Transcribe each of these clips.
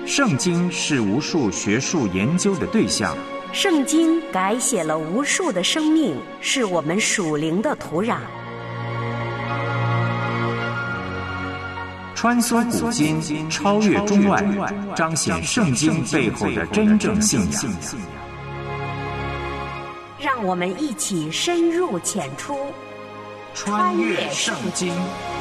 圣经是无数学术研究的对象， 圣经改写了无数的生命，是我们属灵的土壤。 穿梭古今，超越中外，彰显圣经背后的真正信仰。 让我们一起深入浅出， 穿越圣经。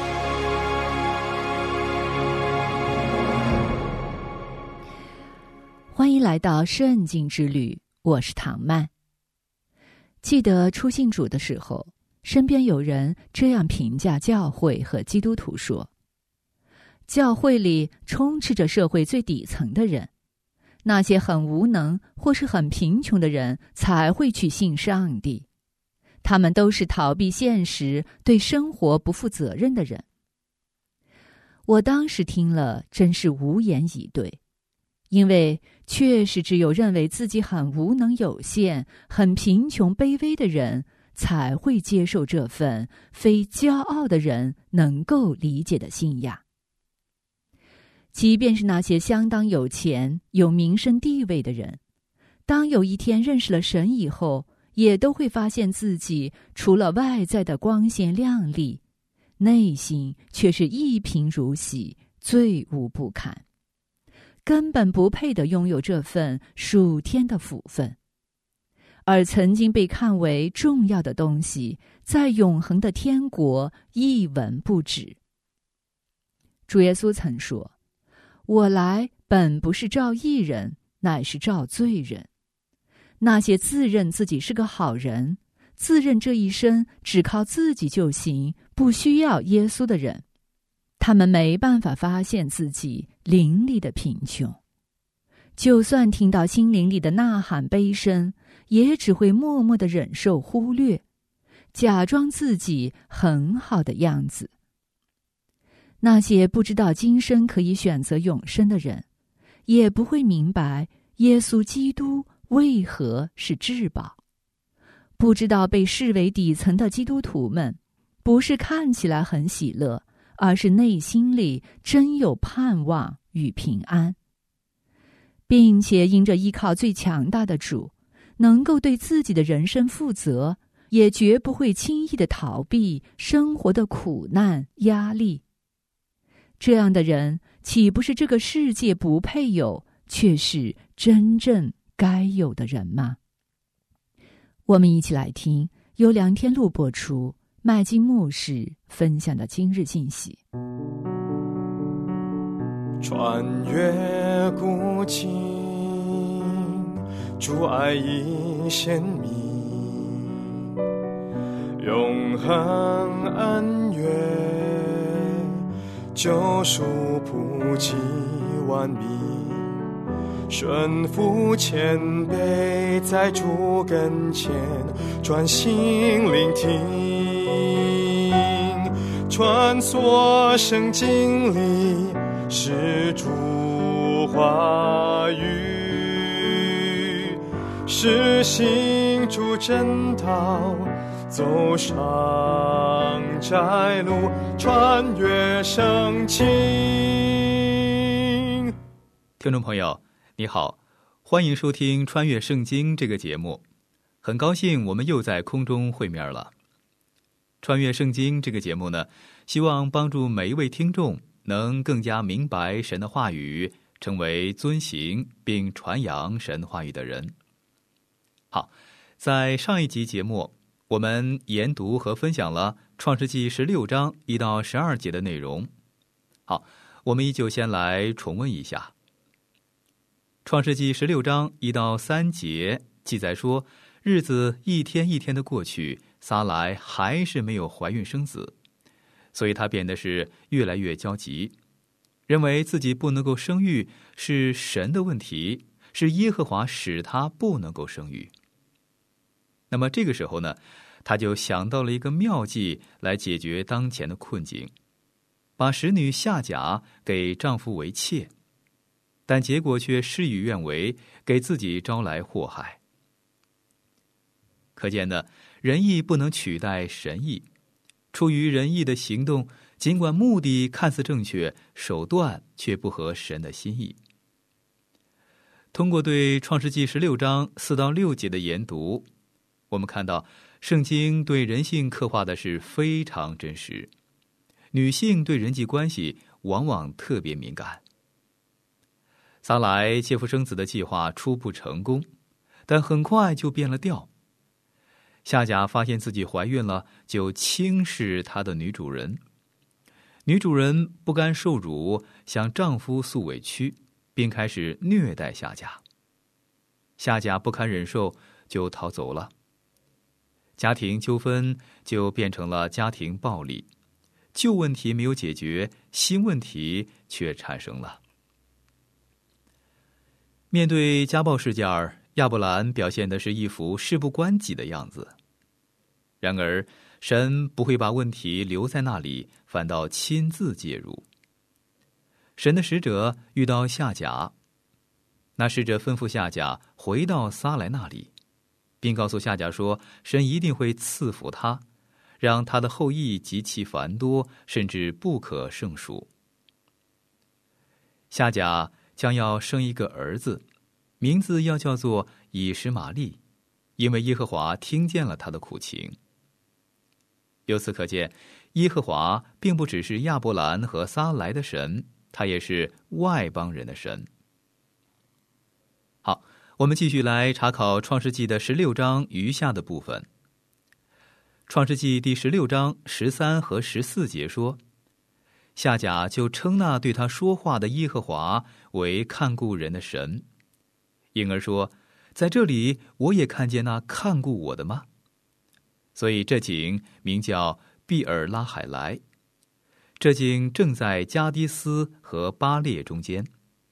欢迎来到圣经之旅，我是唐曼。记得初信主的时候，身边有人这样评价教会和基督徒说：教会里充斥着社会最底层的人，那些很无能或是很贫穷的人才会去信上帝，他们都是逃避现实、对生活不负责任的人。我当时听了真是无言以对，因为确实只有认为自己很无能有限、很贫穷卑微的人才会接受这份非骄傲的人能够理解的信仰。即便是那些相当有钱、有名声地位的人，当有一天认识了神以后，也都会发现自己除了外在的光鲜亮丽，内心却是一贫如洗，罪恶不堪，根本不配地拥有这份属天的福分。而曾经被看为重要的东西，在永恒的天国一文不值。主耶稣曾说：我来本不是召义人，乃是召罪人。那些自认自己是个好人，自认这一生只靠自己就行，不需要耶稣的人，他们没办法发现自己灵里的贫穷，就算听到心灵里的呐喊悲声，也只会默默地忍受忽略，假装自己很好的样子。那些不知道今生可以选择永生的人，也不会明白耶稣基督为何是至宝。不知道被视为底层的基督徒们，不是看起来很喜乐，而是内心里真有盼望与平安，并且因着依靠最强大的主，能够对自己的人生负责，也绝不会轻易地逃避生活的苦难压力。这样的人岂不是这个世界不配有，却是真正该有的人吗？我们一起来听由梁天禄播出，麦金牧师分享的今日信息。 穿越古今，主爱已显明，永恒恩怨，救赎普及万民，顺服谦卑，在主跟前专心聆听，穿梭圣经里是主话语，实行主真道，走上窄路，穿越圣经。 听众朋友你好，欢迎收听穿越圣经这个节目，很高兴我们又在空中会面了。穿越圣经这个节目呢，希望帮助每一位听众能更加明白神的话语，成为遵行并传扬神话语的人。好，在上一集节目我们研读和分享了创世纪16章1到12节的内容。好，我们依旧先来重温一下。创世纪16章1到3节记载说，日子一天一天的过去，撒莱还是没有怀孕生子，所以他变得是越来越焦急，认为自己不能够生育是神的问题，是耶和华使他不能够生育。那么这个时候呢，他就想到了一个妙计来解决当前的困境，把使女夏甲给丈夫为妾，但结果却事与愿违，给自己招来祸害。可见的，仁义不能取代神义，出于仁义的行动，尽管目的看似正确，手段却不合神的心意。 通过对创世纪16章4到6节的研读，我们看到圣经对人性刻画的是非常真实，女性对人际关系往往特别敏感。撒莱切腹生子的计划初步成功，但很快就变了调。夏甲发现自己怀孕了，就轻视她的女主人。女主人不甘受辱，向丈夫诉委屈，并开始虐待夏甲。夏甲不堪忍受，就逃走了。家庭纠纷就变成了家庭暴力，旧问题没有解决，新问题却产生了。面对家暴事件，亚伯兰表现的是一副事不关己的样子。然而，神不会把问题留在那里，反倒亲自介入。神的使者遇到夏甲，那使者吩咐夏甲回到撒莱那里，并告诉夏甲说，神一定会赐福他，让他的后裔极其繁多，甚至不可胜数。夏甲将要生一个儿子，名字要叫做以实玛利，因为耶和华听见了他的苦情。由此可见，耶和华并不只是亚伯兰和撒莱的神，他也是外邦人的神。好，我们继续来查考创世纪的16章余下的部分。创世纪第16章13和14节说，夏甲就称那对他说话的耶和华为看顾人的神，因而说，在这里我也看见那看顾我的吗？所以这井名叫毕尔拉海莱。这井正在加迪斯和巴列中间。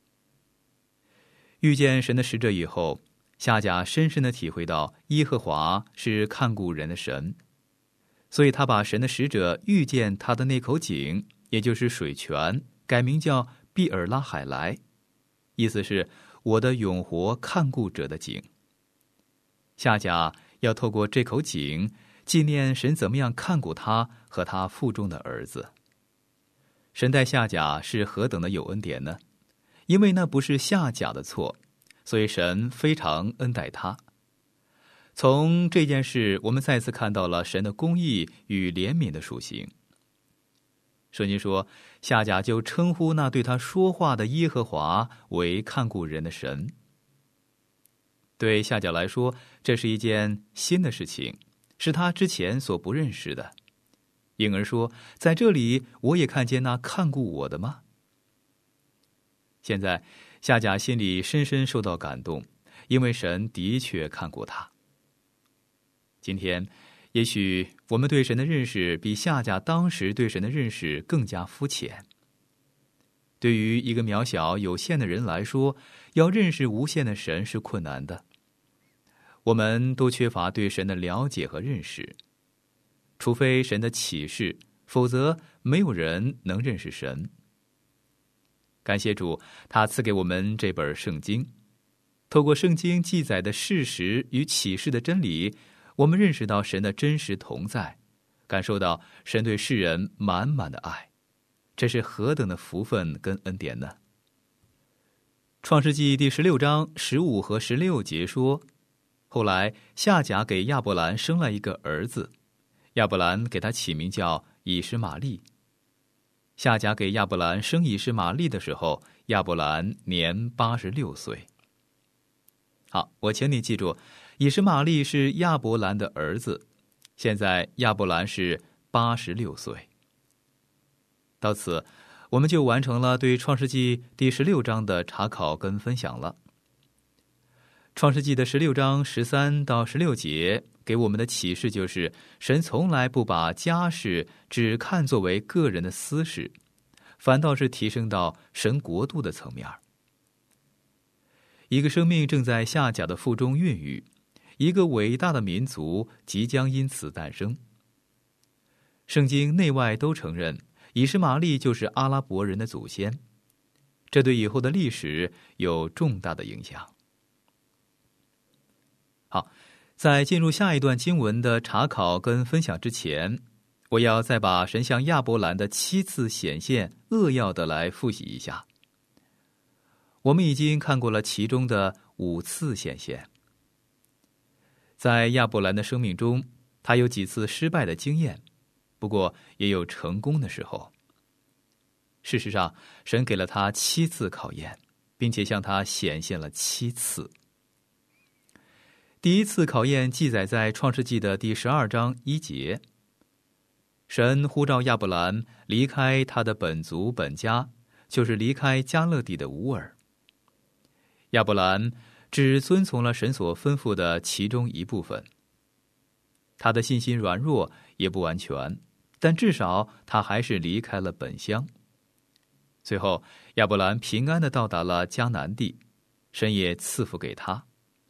遇见神的使者以后，夏甲深深地体会到耶和华是看顾人的神，所以他把神的使者遇见他的那口井，也就是水泉，改名叫毕尔拉海莱，意思是我的永活看顾者的井。夏甲要透过这口井纪念神怎么样看顾他和他腹中的儿子。神待夏甲是何等的有恩典呢？因为那不是夏甲的错，所以神非常恩待他。从这件事，我们再次看到了神的公义与怜悯的属性。圣经说，夏甲就称呼那对他说话的耶和华为看顾人的神。对夏甲来说，这是一件新的事情，是他之前所不认识的。因而说，在这里我也看见那看顾我的吗？现在夏甲心里深深受到感动，因为神的确看顾他。今天也许我们对神的认识比夏甲当时对神的认识更加肤浅。对于一个渺小有限的人来说，要认识无限的神是困难的。我们都缺乏对神的了解和认识，除非神的启示，否则没有人能认识神。感谢主，他赐给我们这本圣经，透过圣经记载的事实与启示的真理，我们认识到神的真实同在，感受到神对世人满满的爱，这是何等的福分跟恩典呢？创世纪第16章15和16节说，后来夏甲给亚伯兰生了一个儿子，亚伯兰给他起名叫以实玛利。夏甲给亚伯兰生以实玛利的时候，亚伯兰年86岁。好，我请你记住，以实玛利是亚伯兰的儿子，现在亚伯兰是86岁。到此，我们就完成了对创世纪第16章的查考跟分享了。创世纪的16章13到16节给我们的启示就是，神从来不把家事只看作为个人的私事，反倒是提升到神国度的层面。一个生命正在夏甲的腹中孕育，一个伟大的民族即将因此诞生。圣经内外都承认，以实玛利就是阿拉伯人的祖先，这对以后的历史有重大的影响。好，在进入下一段经文的查考跟分享之前，我要再把神向亚伯兰的7次显现扼要的来复习一下。 我们已经看过了其中的5次显现。在亚伯兰的生命中，他有几次失败的经验，不过也有成功的时候。事实上，神给了他7次考验，并且向他显现了7次。第1次考验记载在创世纪的第12章1节。神呼召亚伯兰离开他的本族本家，就是离开迦勒底的乌尔。亚伯兰只遵从了神所吩咐的其中一部分。他的信心软弱也不完全，但至少他还是离开了本乡。最后，亚伯兰平安地到达了迦南地，神也赐福给他。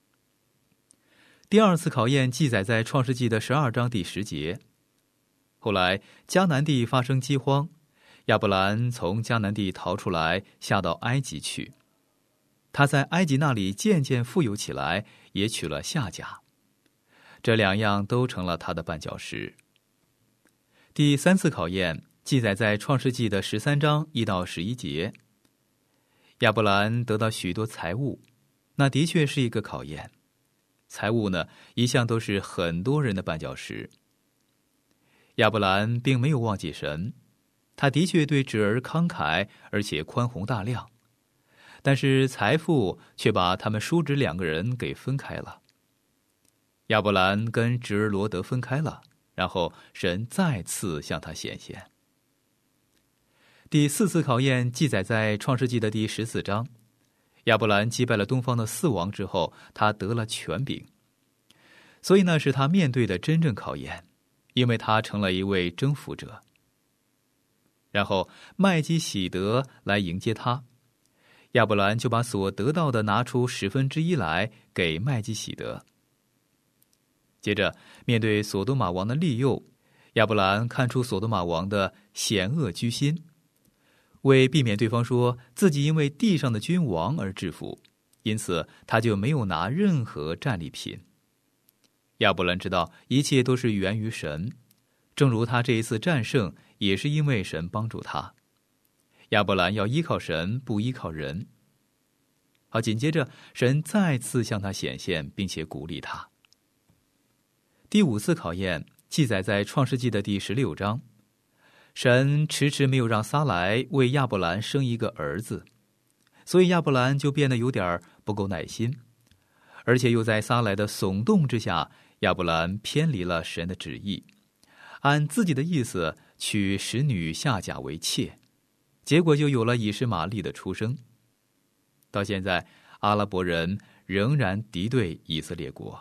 第2次考验记载在创世纪的12章第10节。后来迦南地发生饥荒，亚伯兰从迦南地逃出来，下到埃及去。他在埃及那里渐渐富有起来，也娶了夏甲，这2样都成了他的绊脚石。第3次考验记载在创世纪的13章1到11节。亚伯兰得到许多财物，那的确是一个考验。财物呢，一向都是很多人的绊脚石。亚伯兰并没有忘记神，他的确对侄儿慷慨，而且宽宏大量，但是财富却把他们叔侄2个人给分开了。亚伯兰跟侄儿罗德分开了，然后神再次向他显现。第4次考验记载在创世纪的第14章。亚伯兰击败了东方的4王之后，他得了权柄，所以那是他面对的真正考验，因为他成了一位征服者。然后麦基洗德来迎接他，亚伯兰就把所得到的拿出1/10来给麦基洗德。接着面对所多玛王的利诱，亚伯兰看出所多玛王的险恶居心，为避免对方说自己因为地上的君王而致富，因此他就没有拿任何战利品。亚伯兰知道一切都是源于神，正如他这一次战胜也是因为神帮助他。亚伯兰要依靠神，不依靠人。好，紧接着神再次向他显现，并且鼓励他。第5次考验记载在创世纪的第16章。神迟迟没有让撒来为亚伯兰生一个儿子，所以亚伯兰就变得有点不够耐心，而且又在撒来的耸动之下，亚伯兰偏离了神的旨意，按自己的意思娶使女夏甲为妾，结果就有了以实玛利的出生。到现在，阿拉伯人仍然敌对以色列国。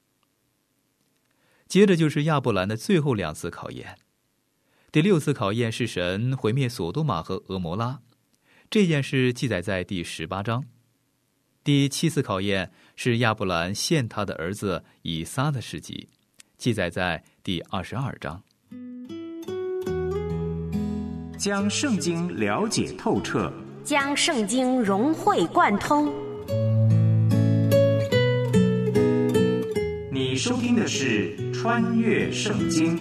接着就是亚伯兰的最后2次考验。第6次考验是神毁灭所多玛和俄摩拉，这件事记载在第18章。第7次考验是亚伯兰献他的儿子以撒的事迹，记载在第22章。 将圣经了解透彻， 将圣经融会贯通。 你收听的是《穿越圣经》。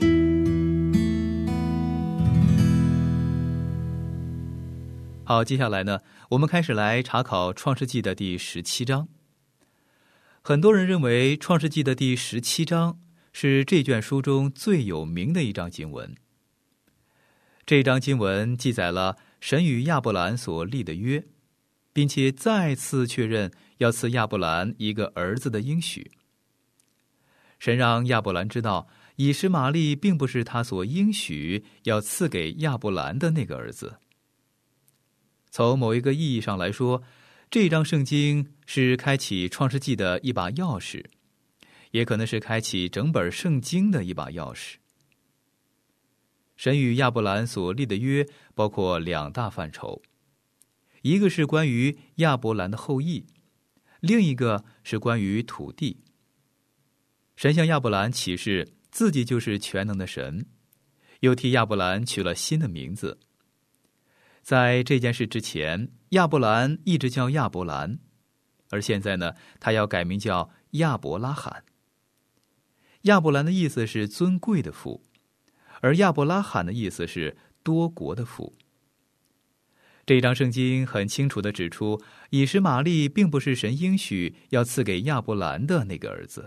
好，接下来呢，我们开始来查考创世纪的第17章。很多人认为创世纪的第17章是这卷书中最有名的一章经文。这章经文记载了神与亚伯兰所立的约，并且再次确认要赐亚伯兰一个儿子的应许。神让亚伯兰知道，以实玛利并不是他所应许要赐给亚伯兰的那个儿子。从某一个意义上来说，这章圣经是开启创世纪的一把钥匙，也可能是开启整本圣经的一把钥匙。神与亚伯兰所立的约包括2大范畴，一个是关于亚伯兰的后裔，另一个是关于土地。神向亚伯兰启示自己就是全能的神，又替亚伯兰取了新的名字。在这件事之前，亚伯兰一直叫亚伯兰，而现在呢，他要改名叫亚伯拉罕。亚伯兰的意思是尊贵的父，而亚伯拉罕的意思是多国的父。 这一章圣经很清楚地指出，以实玛利并不是神应许要赐给亚伯兰的那个儿子。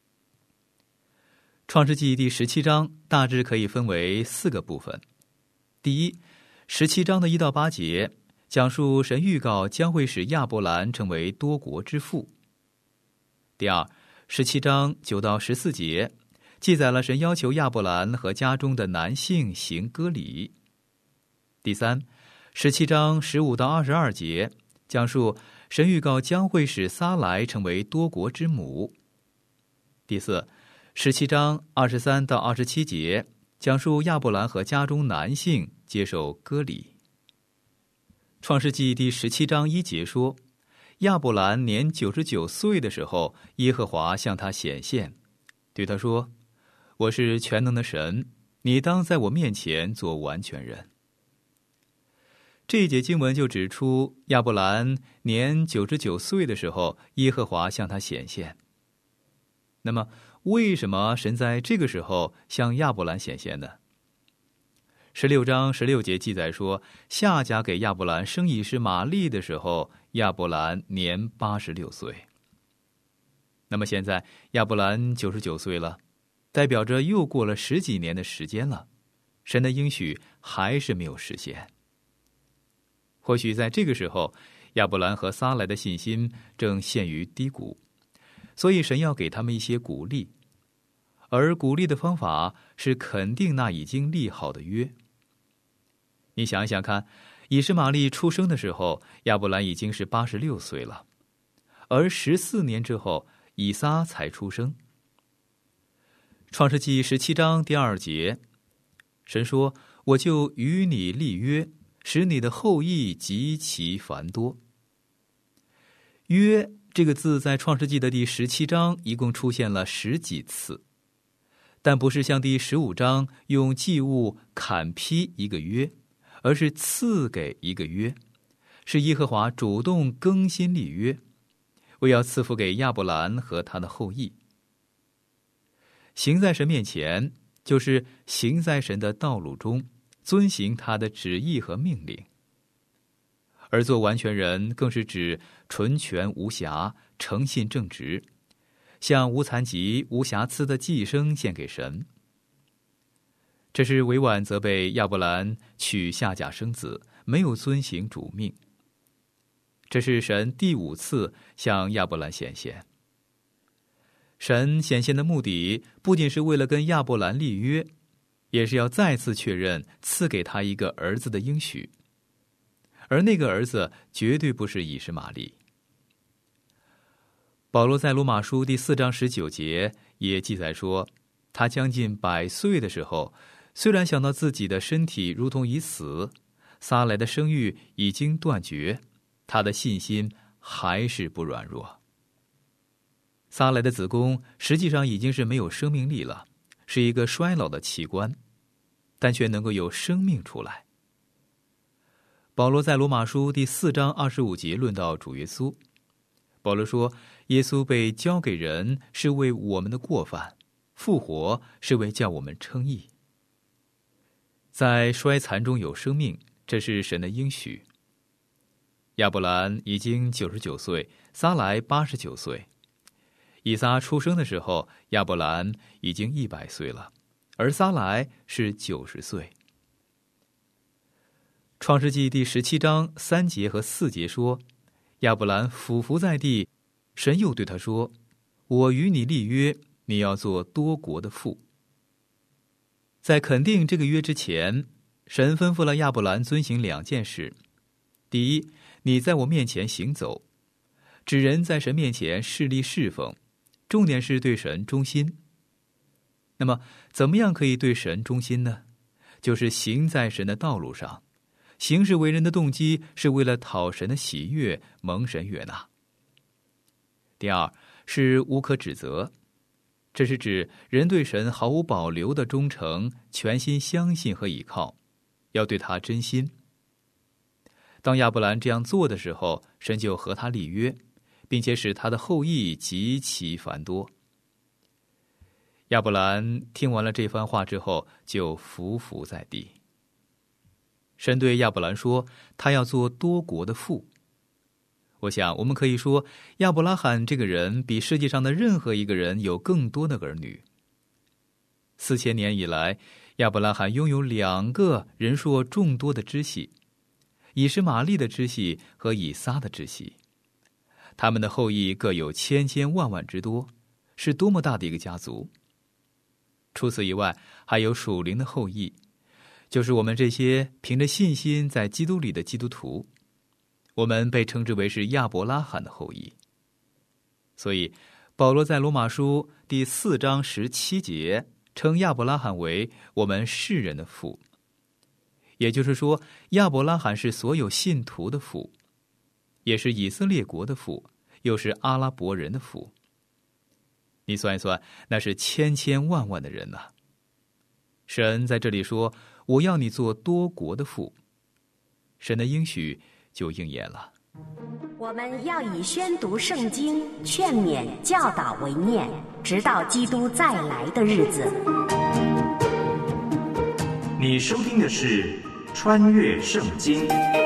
创世纪第17章大致可以分为4个部分。第一，17章的1到8节讲述神预告将会使亚伯兰成为多国之父。第二，17章9到14节记载了神要求亚伯兰和家中的男性行割礼。第三，17章15到22节讲述神预告将会使撒莱成为多国之母。第四，17章23到27节讲述亚伯兰和家中男性接受割礼。创世纪第17章1节说，亚伯兰年99岁的时候，耶和华向他显现，对他说，我是全能的神，你当在我面前做完全人。这一节经文就指出，亚伯兰年99岁的时候，耶和华向他显现。那么为什么神在这个时候向亚伯兰显现呢？16章16节记载说，夏甲给亚伯兰生以实玛利的时候，亚伯兰年86岁。那么现在亚伯兰99岁了，代表着又过了10几年的时间了，神的应许还是没有实现。或许在这个时候，亚伯兰和撒莱的信心正陷于低谷，所以神要给他们一些鼓励，而鼓励的方法是肯定那已经立好的约。你想一想看，以实玛利出生的时候，亚伯兰已经是86岁了，而14年之后，以撒才出生。创世纪17章第2节，神说，我就与你立约，使你的后裔极其繁多。约这个字在创世纪的第17章一共出现了10几次，但不是像第15章用祭物砍劈一个约，而是赐给一个约，是耶和华主动更新立约，为要赐福给亚伯兰和他的后裔。行在神面前，就是行在神的道路中，遵行他的旨意和命令。而做完全人更是指纯全无瑕，诚信正直，像无残疾无瑕疵的祭牲献给神。这是委婉责备亚伯兰娶夏甲生子，没有遵行主命。这是神第5次向亚伯兰显现。神显现的目的不仅是为了跟亚伯兰立约，也是要再次确认赐给他一个儿子的应许，而那个儿子绝对不是以实玛利。保罗在罗马书第4章19节也记载说，他将近100岁的时候，虽然想到自己的身体如同已死，撒莱的生育已经断绝，他的信心还是不软弱。撒莱的子宫实际上已经是没有生命力了，是一个衰老的器官，但却能够有生命出来。保罗在罗马书第4章25节论到主耶稣，保罗说，耶稣被交给人是为我们的过犯，复活是为叫我们称义。在衰残中有生命，这是神的应许。亚伯兰已经99岁，撒莱89岁。以撒出生的时候，亚伯兰已经100岁了，而撒莱是90岁。创世纪第17章3节和4节说，亚伯兰俯伏在地，神又对他说，我与你立约，你要做多国的父。在肯定这个约之前，神吩咐了亚伯兰遵行2件事。第一，你在我面前行走，指人在神面前侍立侍奉，重点是对神忠心。那么怎么样可以对神忠心呢？就是行在神的道路上，行事为人的动机是为了讨神的喜悦，蒙神悦纳。第二，是无可指责，这是指人对神毫无保留的忠诚，全心相信和倚靠，要对他真心。当亚伯兰这样做的时候，神就和他立约，并且使他的后裔极其繁多。亚伯兰听完了这番话之后，就伏伏在地。 神对亚伯兰说，他要做多国的父。我想我们可以说，亚伯拉罕这个人比世界上的任何一个人有更多的儿女。4000年以来，亚伯拉罕拥有2个人数众多的支系，以实玛利的支系和以撒的支系，他们的后裔各有千千万万之多，是多么大的一个家族。除此以外，还有属灵的后裔，就是我们这些凭着信心在基督里的基督徒，我们被称之为是亚伯拉罕的后裔。所以保罗在罗马书第4章17节称亚伯拉罕为我们世人的父，也就是说，亚伯拉罕是所有信徒的父，也是以色列国的父，又是阿拉伯人的父。你算一算，那是千千万万的人呐。神在这里说，我要你做多国的父，神的应许就应验了。 我们要以宣读圣经、劝勉、教导为念，直到基督再来的日子。 你收听的是《穿越圣经》。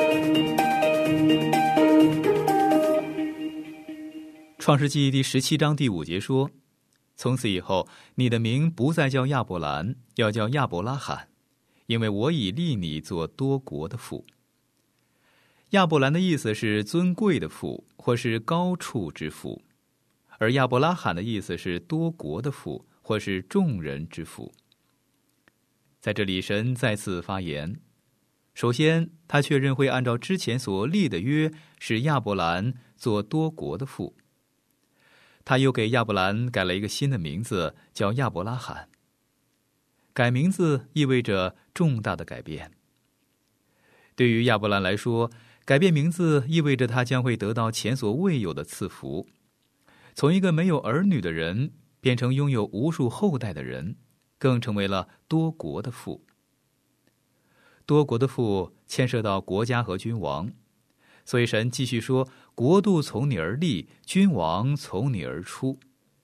创世纪第17章第5节说，从此以后，你的名不再叫亚伯兰，要叫亚伯拉罕，因为我已立你做多国的父。亚伯兰的意思是尊贵的父，或是高处之父，而亚伯拉罕的意思是多国的父，或是众人之父。在这里，神再次发言，首先他确认会按照之前所立的约，使亚伯兰做多国的父。他又给亚伯兰改了一个新的名字，叫亚伯拉罕。改名字意味着重大的改变。对于亚伯兰来说，改变名字意味着他将会得到前所未有的赐福，从一个没有儿女的人变成拥有无数后代的人，更成为了多国的父。多国的父牵涉到国家和君王，所以神继续说，国度从你而立，君王从你而出。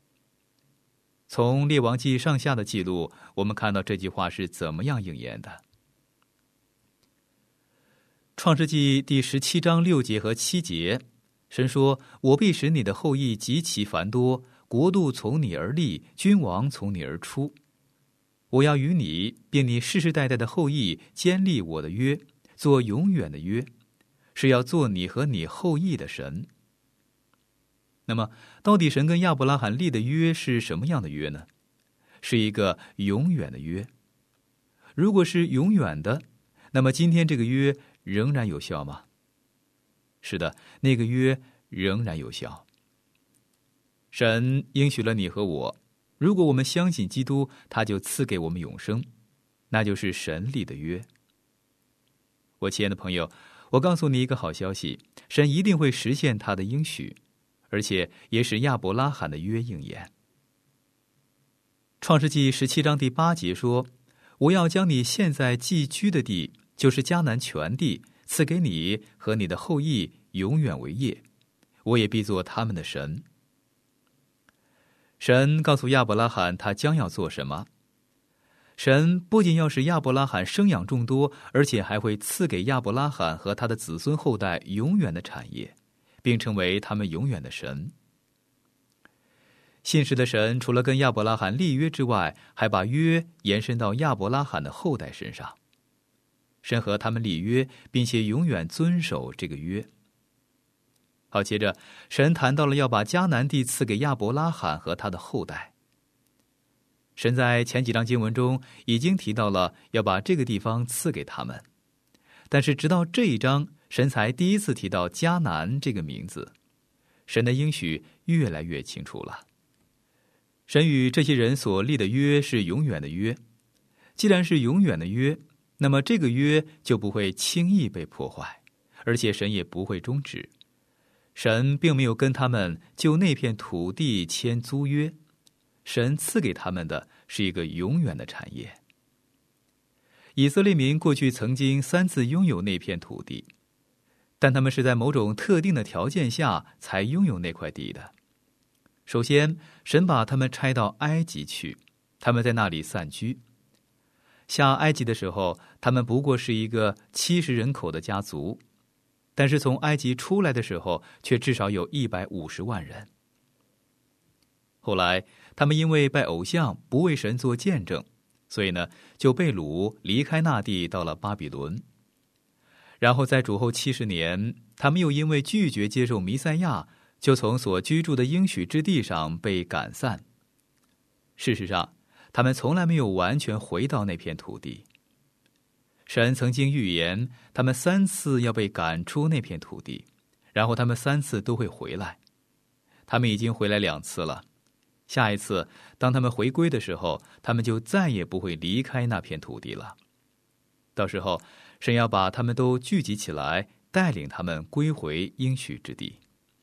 从列王记上下的记录，我们看到这句话是怎么样应验的。创世纪第17章6节和7节，神说，我必使你的后裔极其繁多，国度从你而立，君王从你而出。我要与你并你世世代代的后裔坚立我的约，做永远的约，是要做你和你后裔的神。那么到底神跟亚伯拉罕立的约是什么样的约呢？是一个永远的约。如果是永远的，那么今天这个约仍然有效吗？是的，那个约仍然有效。神应许了你和我，如果我们相信基督，他就赐给我们永生，那就是神立的约。我亲爱的朋友，我告诉你一个好消息，神一定会实现他的应许，而且也使亚伯拉罕的约应验。创世纪17章第8节说，我要将你现在寄居的地，就是迦南全地，赐给你和你的后裔永远为业，我也必做他们的神。神告诉亚伯拉罕他将要做什么。神不仅要使亚伯拉罕生养众多，而且还会赐给亚伯拉罕和他的子孙后代永远的产业，并成为他们永远的神。信实的神除了跟亚伯拉罕立约之外，还把约延伸到亚伯拉罕的后代身上。神和他们立约，并且永远遵守这个约。好，接着神谈到了要把迦南地赐给亚伯拉罕和他的后代。神在前几章经文中已经提到了要把这个地方赐给他们，但是直到这一章，神才第一次提到迦南这个名字。神的应许越来越清楚了。神与这些人所立的约是永远的约，既然是永远的约，那么这个约就不会轻易被破坏，而且神也不会终止。神并没有跟他们就那片土地签租约，神赐给他们的是一个永远的产业。以色列民过去曾经3次拥有那片土地，但他们是在某种特定的条件下才拥有那块地的。首先，神把他们拆到埃及去，他们在那里散居。 下埃及的时候，他们不过是一个70人口的家族，但是从埃及出来的时候，却至少有150万人。后来，他们因为拜偶像，不为神做见证，所以呢，就被掳离开那地，到了巴比伦。然后在主后70年，他们又因为拒绝接受弥赛亚，就从所居住的应许之地上被赶散。事实上，他们从来没有完全回到那片土地。神曾经预言，他们3次要被赶出那片土地，然后他们3次都会回来。他们已经回来2次了。下一次，当他们回归的时候，他们就再也不会离开那片土地了。到时候，神要把他们都聚集起来，带领他们归回应许之地。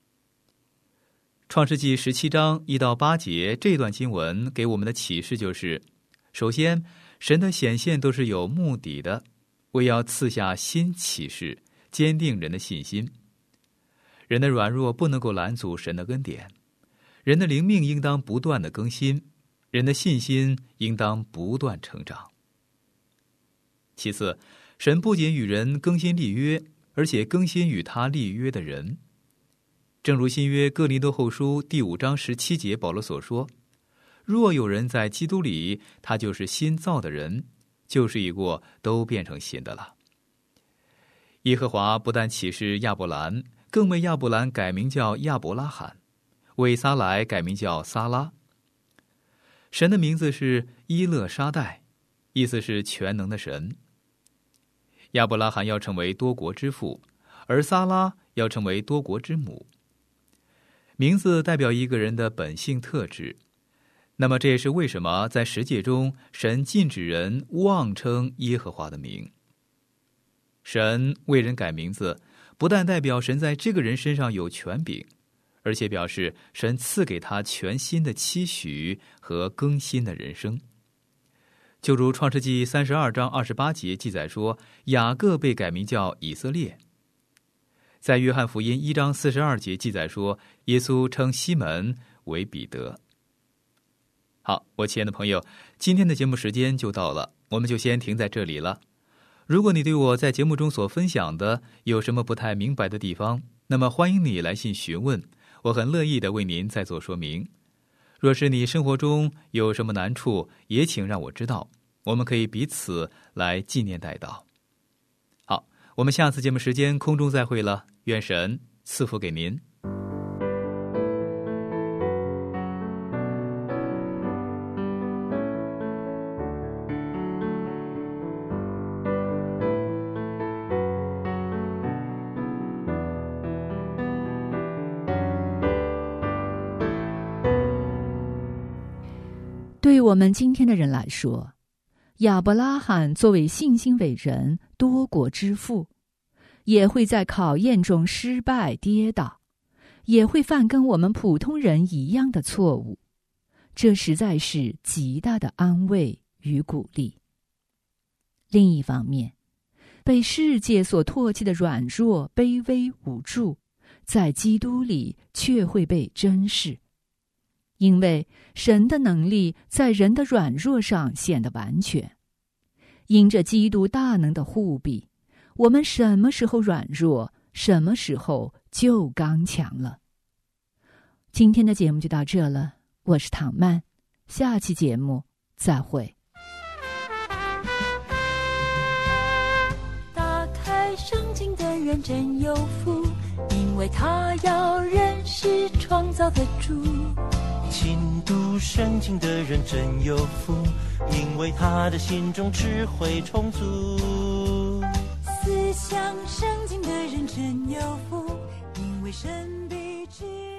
创世纪17章1到8节这段经文给我们的启示就是：首先，神的显现都是有目的的，为要赐下新启示，坚定人的信心。人的软弱不能够拦阻神的恩典，人的灵命应当不断的更新，人的信心应当不断成长。其次，神不仅与人更新立约，而且更新与他立约的人。正如新约哥林多后书第5章17节保罗所说：若有人在基督里，他就是新造的人，旧事已过，都变成新的了。耶和华不但启示亚伯兰，更为亚伯兰改名叫亚伯拉罕，为撒来改名叫撒拉。神的名字是伊勒沙代，意思是全能的神。亚伯拉罕要成为多国之父，而撒拉要成为多国之母。名字代表一个人的本性特质，那么这也是为什么在十诫中神禁止人妄称耶和华的名。神为人改名字，不但代表神在这个人身上有权柄，而且表示神赐给他全新的期许和更新的人生。就如创世纪32章28节记载说，雅各被改名叫以色列。在约翰福音1章42节记载说，耶稣称西门为彼得。好，我亲爱的朋友，今天的节目时间就到了，我们就先停在这里了。如果你对我在节目中所分享的有什么不太明白的地方，那么欢迎你来信询问，我很乐意的为您再做说明。若是你生活中有什么难处，也请让我知道，我们可以彼此来纪念代祷。好，我们下次节目时间空中再会了，愿神赐福给您。 对我们今天的人来说，亚伯拉罕作为信心伟人、多国之父，也会在考验中失败跌倒，也会犯跟我们普通人一样的错误，这实在是极大的安慰与鼓励。另一方面，被世界所唾弃的软弱、卑微、无助，在基督里却会被珍视，因为神的能力在人的软弱上显得完全。因着基督大能的护庇，我们什么时候软弱，什么时候就刚强了。今天的节目就到这了，我是唐曼，下期节目再会。 打开圣经的人真有福，因为他要认识创造的主。 勤读圣经的人真有福，因为他的心中智慧充足。 思想圣经的人真有福，因为神必知